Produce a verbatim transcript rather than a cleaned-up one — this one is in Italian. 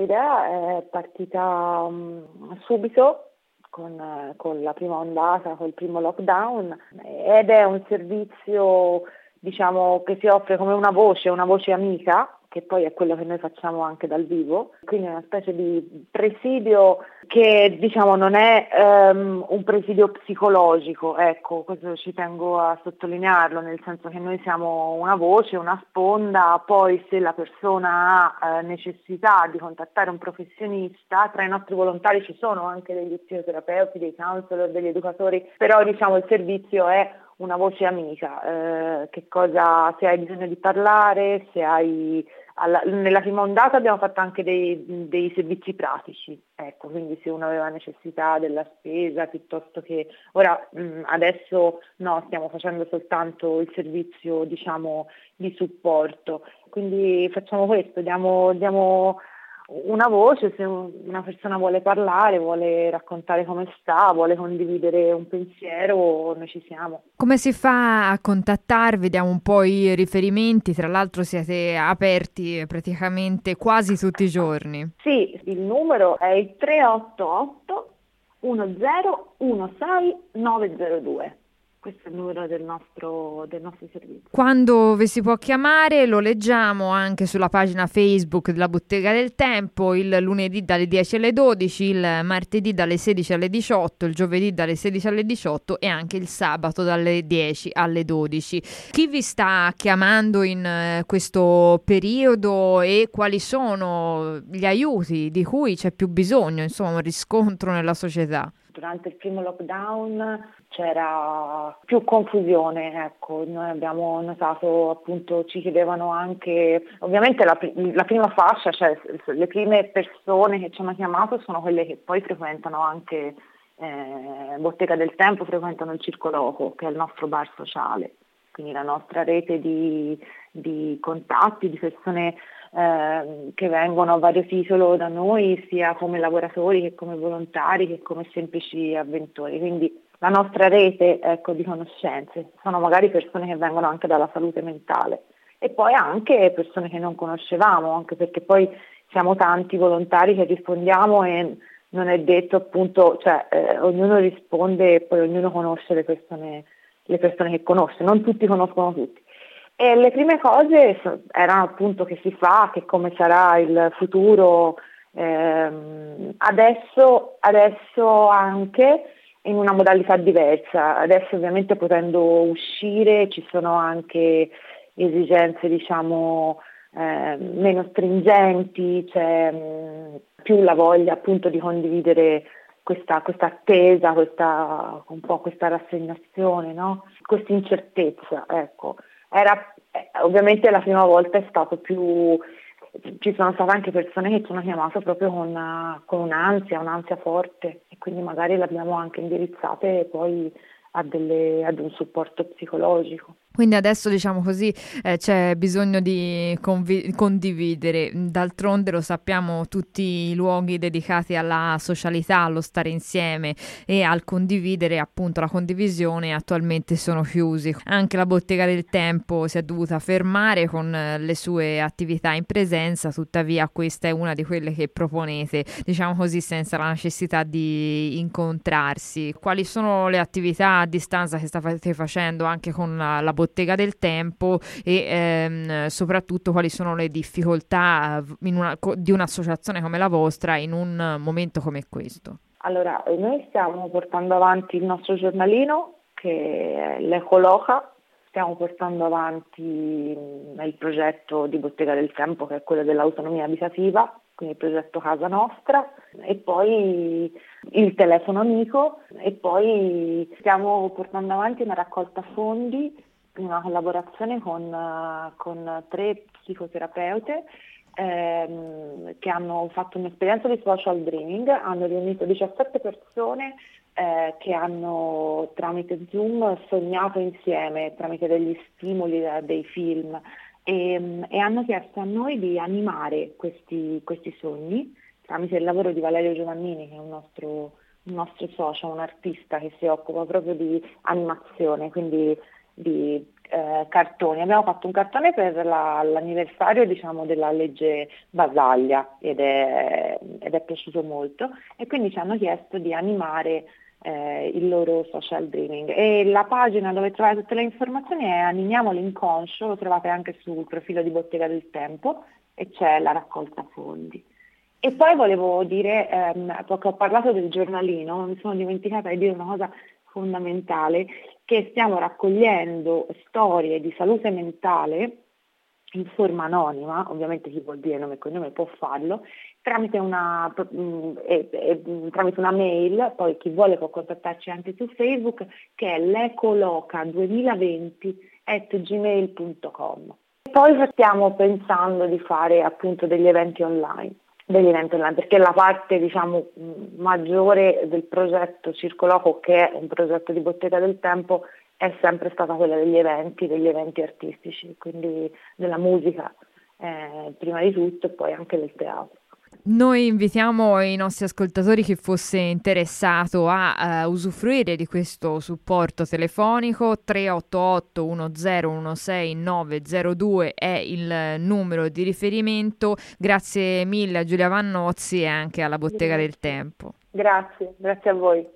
l'idea è partita um, subito con, con la prima ondata, col primo lockdown, ed è un servizio, diciamo, che si offre come una voce, una voce amica, che poi è quello che noi facciamo anche dal vivo, quindi è una specie di presidio che, diciamo, non è um, un presidio psicologico, ecco, questo ci tengo a sottolinearlo, nel senso che noi siamo una voce, una sponda, poi se la persona ha eh, necessità di contattare un professionista, tra i nostri volontari ci sono anche degli psicoterapeuti, dei counselor, degli educatori, però diciamo il servizio è una voce amica, eh, che cosa, se hai bisogno di parlare, se hai, alla, nella prima ondata abbiamo fatto anche dei, dei servizi pratici, ecco, quindi se uno aveva necessità della spesa piuttosto che, ora mh, adesso no, stiamo facendo soltanto il servizio, diciamo, di supporto, quindi facciamo questo, diamo, diamo una voce, se una persona vuole parlare, vuole raccontare come sta, vuole condividere un pensiero, noi ci siamo. Come si fa a contattarvi? Diamo un po' i riferimenti, tra l'altro siete aperti praticamente quasi tutti i giorni. Sì, il numero è il tre otto otto uno zero uno sei nove zero due. Questo è il numero del nostro, del nostro servizio. Quando vi si può chiamare lo leggiamo anche sulla pagina Facebook della Bottega del Tempo, il lunedì dalle dieci alle dodici, il martedì dalle sedici alle diciotto, il giovedì dalle sedici alle diciotto e anche il sabato dalle dieci alle dodici. Chi vi sta chiamando in eh, questo periodo e quali sono gli aiuti di cui c'è più bisogno, insomma, un riscontro nella società? Durante il primo lockdown c'era più confusione, ecco, noi abbiamo notato, appunto, ci chiedevano anche, ovviamente la, la prima fascia, cioè le prime persone che ci hanno chiamato sono quelle che poi frequentano anche eh, Bottega del Tempo, frequentano il Circo Loco, che è il nostro bar sociale, quindi la nostra rete di, di contatti, di persone Eh, che vengono a vario titolo da noi, sia come lavoratori che come volontari che come semplici avventori, quindi la nostra rete, ecco, di conoscenze sono magari persone che vengono anche dalla salute mentale e poi anche persone che non conoscevamo, anche perché poi siamo tanti volontari che rispondiamo e non è detto, appunto, cioè eh, ognuno risponde e poi ognuno conosce le persone, le persone che conosce, non tutti conoscono tutti. E le prime cose erano appunto che si fa, che come sarà il futuro, ehm, adesso, adesso anche in una modalità diversa, adesso ovviamente potendo uscire ci sono anche esigenze, diciamo, eh, meno stringenti, c'è mh, più la voglia appunto di condividere questa, questa attesa, questa, un po' questa rassegnazione, no? Questa incertezza, ecco. Era, eh, ovviamente la prima volta è stato più, ci sono state anche persone che ci hanno chiamato proprio con, una, con un'ansia, un'ansia forte e quindi magari l'abbiamo anche indirizzate poi a, delle, ad un supporto psicologico. Quindi adesso, diciamo così, eh, c'è bisogno di convi- condividere. D'altronde lo sappiamo, tutti i luoghi dedicati alla socialità, allo stare insieme e al condividere, appunto la condivisione, attualmente sono chiusi. Anche la Bottega del Tempo si è dovuta fermare con eh, le sue attività in presenza, tuttavia questa è una di quelle che proponete, diciamo così, senza la necessità di incontrarsi. Quali sono le attività a distanza che state facendo anche con la, la Bottega del Tempo e ehm, soprattutto quali sono le difficoltà in una, di un'associazione come la vostra in un momento come questo? Allora, noi stiamo portando avanti il nostro giornalino che è l'Ecoloca, stiamo portando avanti il progetto di Bottega del Tempo che è quello dell'autonomia abitativa, quindi il progetto Casa Nostra e poi il telefono amico e poi stiamo portando avanti una raccolta fondi in una collaborazione con, con tre psicoterapeute ehm, che hanno fatto un'esperienza di social dreaming, hanno riunito diciassette persone eh, che hanno tramite Zoom sognato insieme, tramite degli stimoli, eh, dei film e, e hanno chiesto a noi di animare questi, questi sogni tramite il lavoro di Valerio Giovannini, che è un nostro, un nostro socio, un artista che si occupa proprio di animazione, quindi di eh, cartoni. Abbiamo fatto un cartone per la, l'anniversario diciamo, della legge Basaglia ed è, ed è piaciuto molto e quindi ci hanno chiesto di animare eh, il loro social dreaming e la pagina dove trovate tutte le informazioni è Animiamo l'inconscio, lo trovate anche sul profilo di Bottega del Tempo e c'è la raccolta fondi. E poi volevo dire, ehm, perché ho parlato del giornalino, mi sono dimenticata di dire una cosa fondamentale, che stiamo raccogliendo storie di salute mentale in forma anonima, ovviamente chi vuol dire nome e cognome può farlo, tramite una, mh, e, e, tramite una mail, poi chi vuole può contattarci anche su Facebook, che è l'ecoloca duemilaventi at gmail punto com. Poi stiamo pensando di fare appunto degli eventi online. degli eventi online, perché la parte diciamo maggiore del progetto Circoloco, che è un progetto di Bottega del Tempo, è sempre stata quella degli eventi, degli eventi artistici, quindi della musica eh, prima di tutto e poi anche del teatro. Noi invitiamo i nostri ascoltatori, chi fosse interessato a uh, usufruire di questo supporto telefonico. Tre otto otto uno zero uno sei nove zero due è il numero di riferimento. Grazie mille a Giulia Vannozzi e anche alla Bottega Grazie. del Tempo. Grazie, grazie a voi.